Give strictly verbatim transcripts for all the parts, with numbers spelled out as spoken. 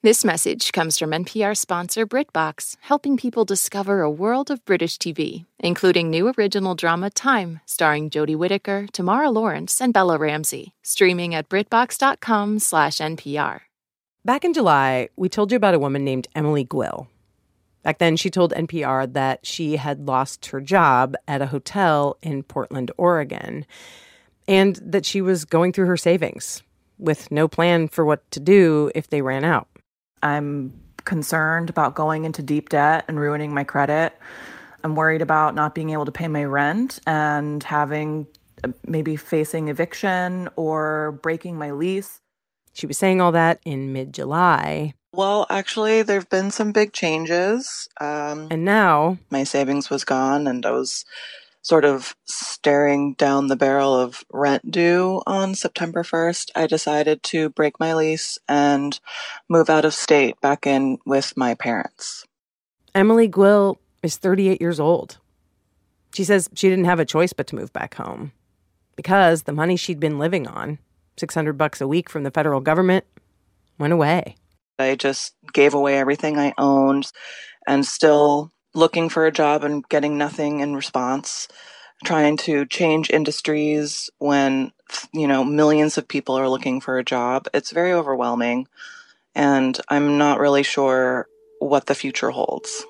This message comes from N P R sponsor BritBox, helping people discover a world of British T V, including new original drama Time, starring Jodie Whittaker, Tamara Lawrence, and Bella Ramsey, streaming at BritBox.com slash NPR. Back in July, we told you about a woman named Emily Gwill. Back then, she told N P R that she had lost her job at a hotel in Portland, Oregon, and that she was going through her savings with no plan for what to do if they ran out. I'm concerned about going into deep debt and ruining my credit. I'm worried about not being able to pay my rent and having maybe facing eviction or breaking my lease. She was saying all that in mid-July. Well, actually, there have been some big changes. Um, and now my savings was gone, and I was sort of staring down the barrel of rent due on September first. I decided to break my lease and move out of state back in with my parents. Emily Gwill is thirty-eight years old. She says she didn't have a choice but to move back home because the money she'd been living on, six hundred bucks a week from the federal government, went away. I just gave away everything I owned and still looking for a job and getting nothing in response, trying to change industries when, you know, millions of people are looking for a job. It's very overwhelming, and I'm not really sure what the future holds.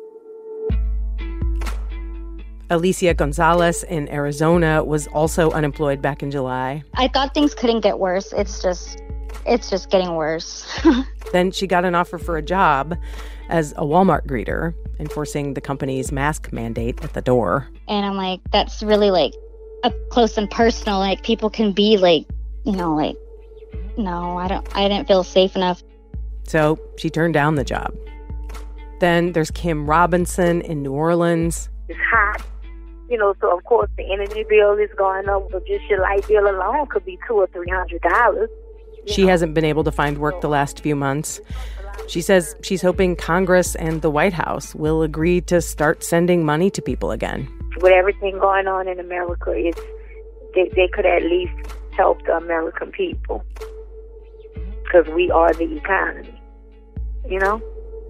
Alicia Gonzalez in Arizona was also unemployed back in July. I thought things couldn't get worse. It's just, it's just getting worse. Then she got an offer for a job as a Walmart greeter, enforcing the company's mask mandate at the door. And I'm like, that's really like up close and personal. Like people can be like, you know, like, no, I don't, I didn't feel safe enough. So she turned down the job. Then there's Kim Robinson in New Orleans. It's hot, you know, so of course the energy bill is going up, but just your light bill alone could be two or three hundred dollars. She hasn't been able to find work the last few months. She says she's hoping Congress and the White House will agree to start sending money to people again. With everything going on in America, it's they, they could at least help the American people because we are the economy, you know?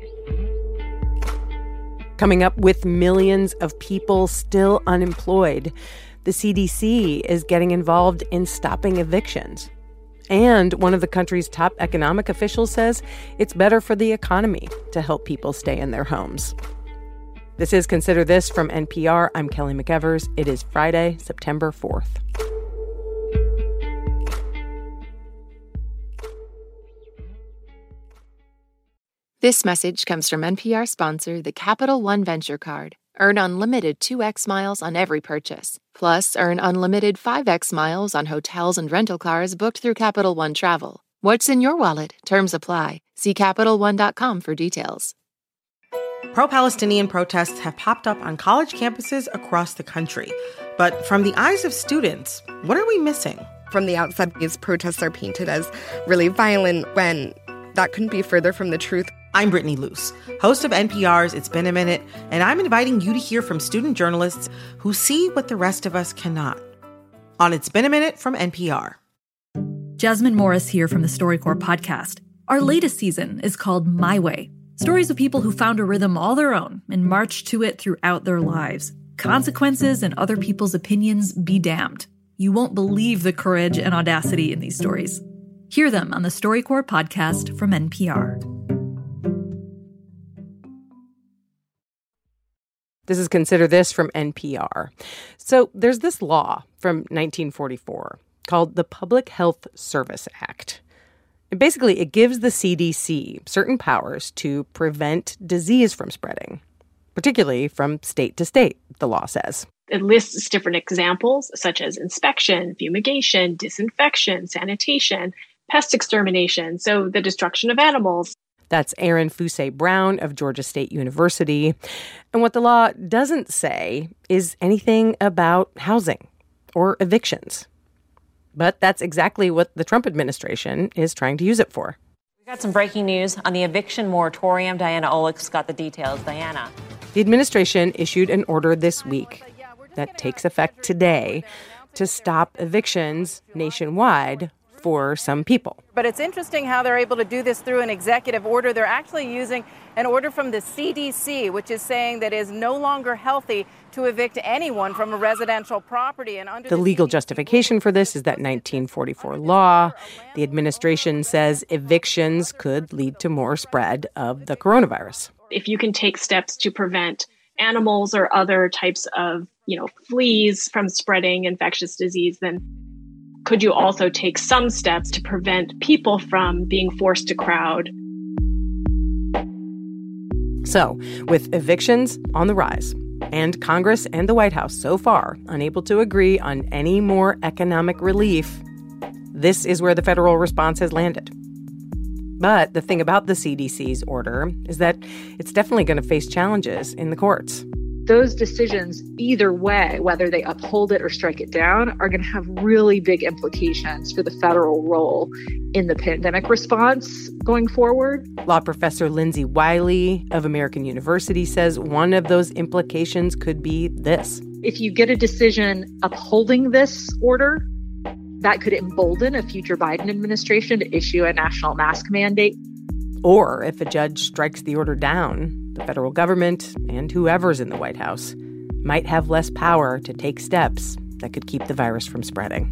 Coming up, with millions of people still unemployed, the C D C is getting involved in stopping evictions. And one of the country's top economic officials says it's better for the economy to help people stay in their homes. This is Consider This from N P R. I'm Kelly McEvers. It is Friday, September fourth. This message comes from N P R sponsor, the Capital One Venture Card. Earn unlimited two x miles on every purchase. Plus, earn unlimited five x miles on hotels and rental cars booked through Capital One Travel. What's in your wallet? Terms apply. See Capital One dot com for details. Pro-Palestinian protests have popped up on college campuses across the country. But from the eyes of students, what are we missing? From the outside, these protests are painted as really violent when that couldn't be further from the truth. I'm Brittany Luce, host of N P R's It's Been a Minute, and I'm inviting you to hear from student journalists who see what the rest of us cannot. On It's Been a Minute from N P R. Jasmine Morris here from the StoryCorps podcast. Our latest season is called My Way. Stories of people who found a rhythm all their own and marched to it throughout their lives. Consequences and other people's opinions be damned. You won't believe the courage and audacity in these stories. Hear them on the StoryCorps podcast from N P R. This is Consider This from N P R. So there's this law from nineteen forty-four called the Public Health Service Act. And basically, it gives the C D C certain powers to prevent disease from spreading, particularly from state to state, the law says. It lists different examples, such as inspection, fumigation, disinfection, sanitation, pest extermination, so the destruction of animals. That's Erin Fusay Brown of Georgia State University. And what the law doesn't say is anything about housing or evictions. But that's exactly what the Trump administration is trying to use it for. We've got some breaking news on the eviction moratorium. Diana Olick's got the details. Diana. The administration issued an order this week that takes effect today to stop evictions nationwide for some people. But it's interesting how they're able to do this through an executive order. They're actually using an order from the C D C, which is saying that it is no longer healthy to evict anyone from a residential property. And under the legal justification for this is that nineteen forty-four law. The administration says evictions could lead to more spread of the coronavirus. If you can take steps to prevent animals or other types of, you know, fleas from spreading infectious disease, then could you also take some steps to prevent people from being forced to crowd? So, with evictions on the rise, and Congress and the White House so far unable to agree on any more economic relief, this is where the federal response has landed. But the thing about the C D C's order is that it's definitely going to face challenges in the courts. Those decisions, either way, whether they uphold it or strike it down, are going to have really big implications for the federal role in the pandemic response going forward. Law professor Lindsay Wiley of American University says one of those implications could be this. If you get a decision upholding this order, that could embolden a future Biden administration to issue a national mask mandate. Or if a judge strikes the order down, the federal government and whoever's in the White House might have less power to take steps that could keep the virus from spreading.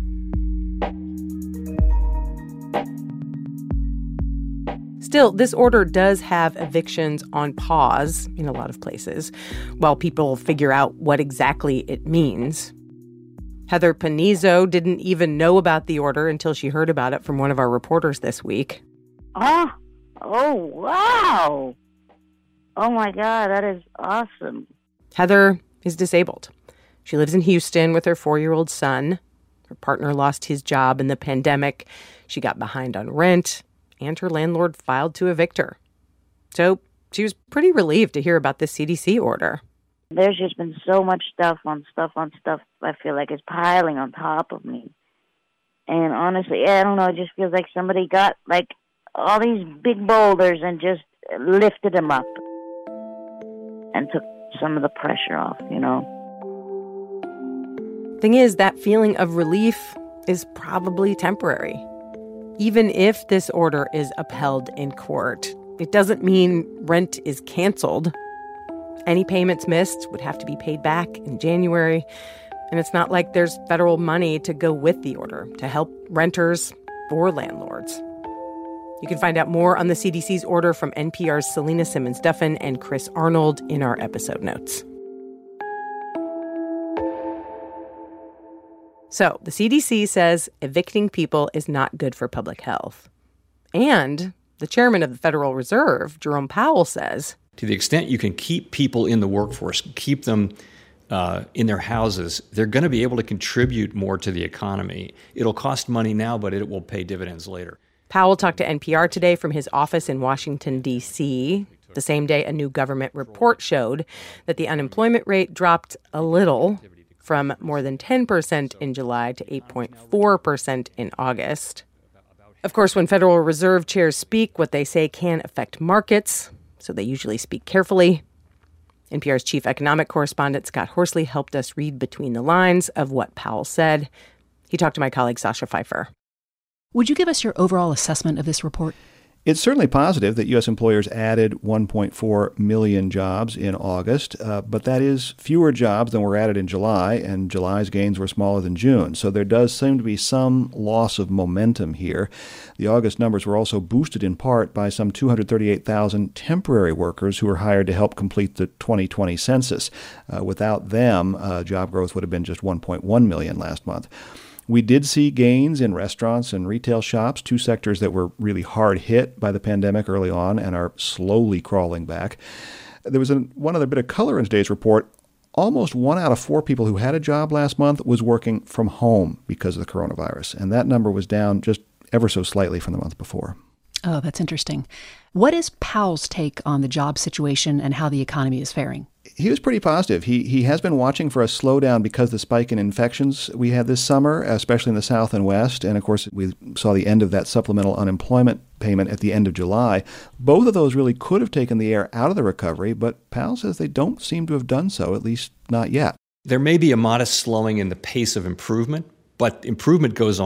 Still, this order does have evictions on pause in a lot of places while people figure out what exactly it means. Heather Panizo didn't even know about the order until she heard about it from one of our reporters this week. Oh, oh, wow. Oh, my God, that is awesome. Heather is disabled. She lives in Houston with her four-year-old son. Her partner lost his job in the pandemic. She got behind on rent, and her landlord filed to evict her. So she was pretty relieved to hear about this C D C order. There's just been so much stuff on stuff on stuff I feel like is piling on top of me. And honestly, I don't know, it just feels like somebody got, like, all these big boulders and just lifted them up and took some of the pressure off, you know? Thing is, that feeling of relief is probably temporary. Even if this order is upheld in court, it doesn't mean rent is canceled. Any payments missed would have to be paid back in January. And it's not like there's federal money to go with the order to help renters or landlords. You can find out more on the C D C's order from N P R's Selena Simmons-Duffin and Chris Arnold in our episode notes. So, the C D C says evicting people is not good for public health. And the chairman of the Federal Reserve, Jerome Powell, says, to the extent you can keep people in the workforce, keep them uh, in their houses, they're going to be able to contribute more to the economy. It'll cost money now, but it will pay dividends later. Powell talked to N P R today from his office in Washington, D C, the same day a new government report showed that the unemployment rate dropped a little from more than ten percent in July to eight point four percent in August. Of course, when Federal Reserve chairs speak, what they say can affect markets, so they usually speak carefully. N P R's chief economic correspondent Scott Horsley helped us read between the lines of what Powell said. He talked to my colleague Sasha Pfeiffer. Would you give us your overall assessment of this report? It's certainly positive that U S employers added one point four million jobs in August, uh, but that is fewer jobs than were added in July, and July's gains were smaller than June. So there does seem to be some loss of momentum here. The August numbers were also boosted in part by some two hundred thirty-eight thousand temporary workers who were hired to help complete the twenty twenty census. Uh, without them, uh, job growth would have been just one point one million last month. We did see gains in restaurants and retail shops, two sectors that were really hard hit by the pandemic early on and are slowly crawling back. There was a, one other bit of color in today's report. Almost one out of four people who had a job last month was working from home because of the coronavirus, and that number was down just ever so slightly from the month before. Oh, that's interesting. What is Powell's take on the job situation and how the economy is faring? He was pretty positive. He he has been watching for a slowdown because of the spike in infections we had this summer, especially in the South and West. And, of course, we saw the end of that supplemental unemployment payment at the end of July. Both of those really could have taken the air out of the recovery, but Powell says they don't seem to have done so, at least not yet. There may be a modest slowing in the pace of improvement, but improvement goes on.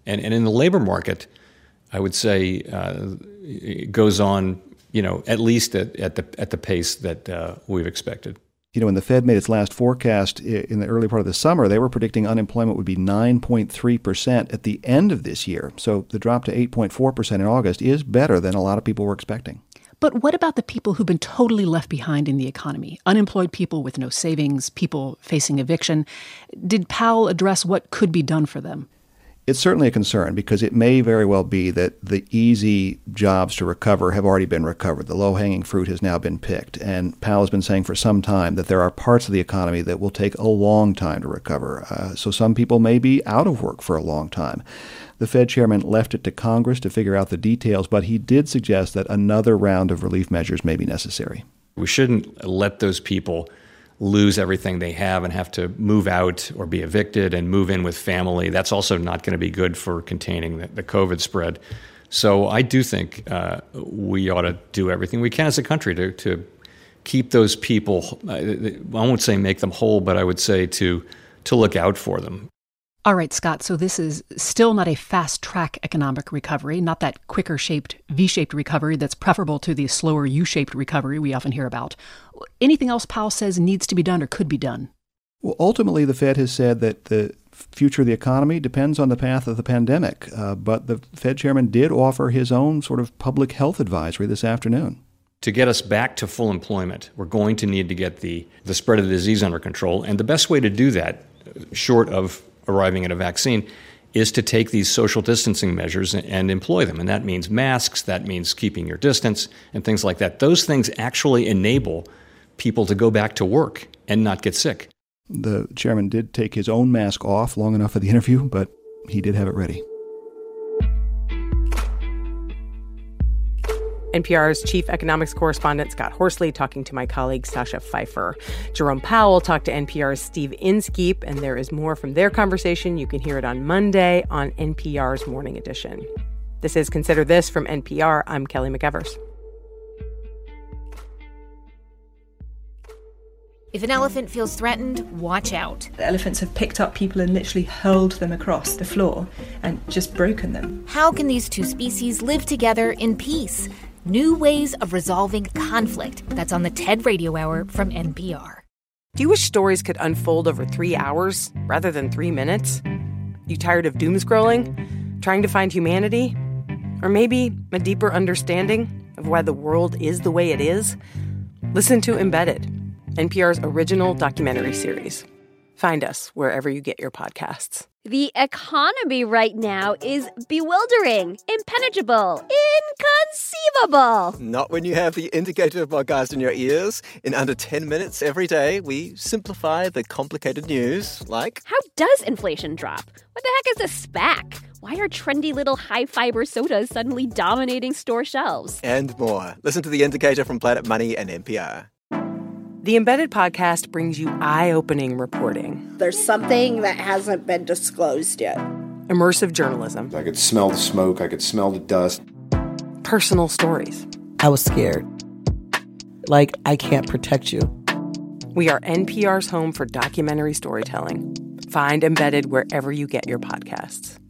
And, and in the labor market, I would say uh, it goes on, you know, at least at, at the at the pace that uh, we've expected. You know, when the Fed made its last forecast in the early part of the summer, they were predicting unemployment would be nine point three percent at the end of this year. So the drop to eight point four percent in August is better than a lot of people were expecting. But what about the people who've been totally left behind in the economy? Unemployed people with no savings, people facing eviction. Did Powell address what could be done for them? It's certainly a concern because it may very well be that the easy jobs to recover have already been recovered. The low-hanging fruit has now been picked. And Powell has been saying for some time that there are parts of the economy that will take a long time to recover. Uh, so some people may be out of work for a long time. The Fed chairman left it to Congress to figure out the details, but he did suggest that another round of relief measures may be necessary. We shouldn't let those people lose everything they have and have to move out or be evicted and move in with family. That's also not going to be good for containing the, the COVID spread. So I do think uh, we ought to do everything we can as a country to, to keep those people, I won't say make them whole, but I would say to to look out for them. All right, Scott, so this is still not a fast-track economic recovery, not that quicker-shaped V-shaped recovery that's preferable to the slower U-shaped recovery we often hear about. Anything else Powell says needs to be done or could be done? Well, ultimately, the Fed has said that the future of the economy depends on the path of the pandemic. Uh, but the Fed chairman did offer his own sort of public health advisory this afternoon. To get us back to full employment, we're going to need to get the, the spread of the disease under control. And the best way to do that, short of arriving at a vaccine, is to take these social distancing measures and employ them. And that means masks, that means keeping your distance, and things like that. Those things actually enable people to go back to work and not get sick. The chairman did take his own mask off long enough for the interview, but he did have it ready. N P R's chief economics correspondent Scott Horsley talking to my colleague Sasha Pfeiffer. Jerome Powell talked to N P R's Steve Inskeep, and there is more from their conversation. You can hear it on Monday on N P R's Morning Edition. This is Consider This from N P R. I'm Kelly McEvers. If an elephant feels threatened, watch out. The elephants have picked up people and literally hurled them across the floor and just broken them. How can these two species live together in peace? New ways of resolving conflict. That's on the TED Radio Hour from N P R. Do you wish stories could unfold over three hours rather than three minutes? You tired of doom scrolling? Trying to find humanity? Or maybe a deeper understanding of why the world is the way it is? Listen to Embedded, N P R's original documentary series. Find us wherever you get your podcasts. The economy right now is bewildering, impenetrable, inconceivable. Not when you have the Indicator podcast in your ears. In under ten minutes every day, we simplify the complicated news, like... How does inflation drop? What the heck is a SPAC? Why are trendy little high-fiber sodas suddenly dominating store shelves? And more. Listen to the Indicator from Planet Money and N P R. The Embedded podcast brings you eye-opening reporting. There's something that hasn't been disclosed yet. Immersive journalism. I could smell the smoke. I could smell the dust. Personal stories. I was scared. Like, I can't protect you. We are N P R's home for documentary storytelling. Find Embedded wherever you get your podcasts.